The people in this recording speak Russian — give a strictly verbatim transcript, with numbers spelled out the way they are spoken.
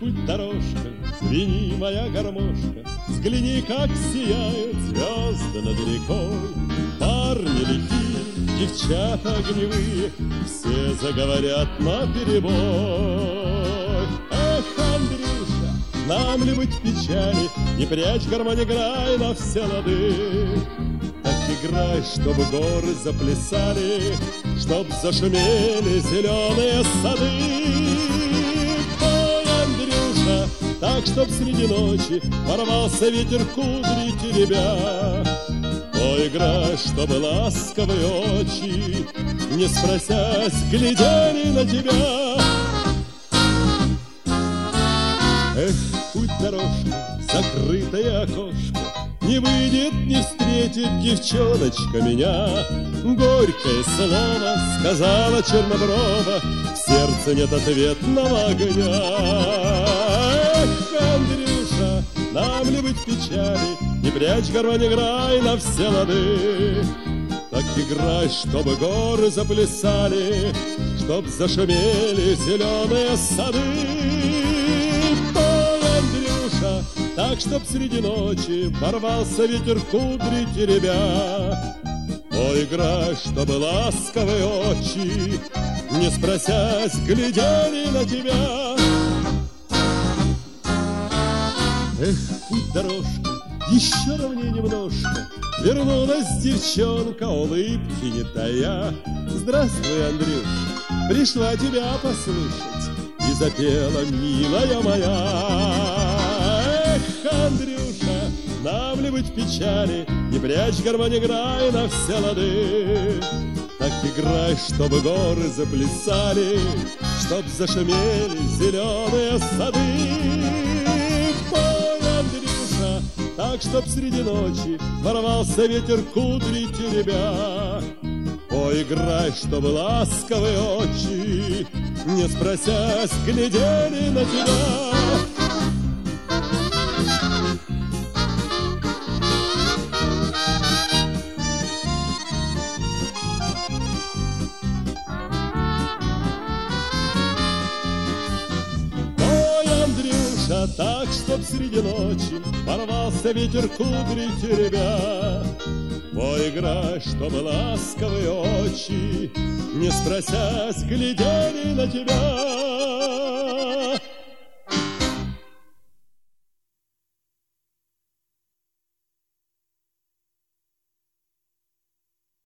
путь дорожка, звени, моя гармошка, взгляни, как сияют звезды над рекой. Парни лихие, девчата огневые, все заговорят наперебой. Эх, Андрюша, нам ли быть в печали, не прячь гармонь, играй на все лады. Так играй, чтобы горы заплясали, чтоб зашумели зеленые сады. Ой, Андрюша, так, чтоб среди ночи порвался ветер кудри теребя. Ой, играй, чтобы ласковые очи, не спросясь, глядели на тебя. Эх, путь дорожка, закрытое окошко, не выйдет, не встретит девчоночка меня. Горькое слово сказала черноброва, в сердце нет ответного огня. Эх, Андрюша, нам ли быть в печали, не прячь гармонь, играй на все лады. Так играй, чтобы горы заплясали, чтоб зашумели зеленые сады. Так, чтоб среди ночи порвался ветер кудри теребя. Ой, играй, чтобы ласковые очи, не спросясь, глядели на тебя. Эх, путь дорожка, еще ровнее немножко, вернулась девчонка, улыбки не тая. Здравствуй, Андрюш, пришла тебя послушать, и запела, милая моя. Эх, Андрюша, нам ли быть в печали, не прячь гармонь, играй на все лады. Так играй, чтобы горы заплясали, чтоб зашумели зеленые сады. Ой, Андрюша, так, чтоб среди ночи ворвался ветер кудри теребя. Ой, играй, чтобы ласковые очи, не спросясь, глядели на тебя. Так, чтоб среди ночи порвался ветер кудри теребя. Ой, играй, чтобы ласковые очи, не спросясь, глядели на тебя.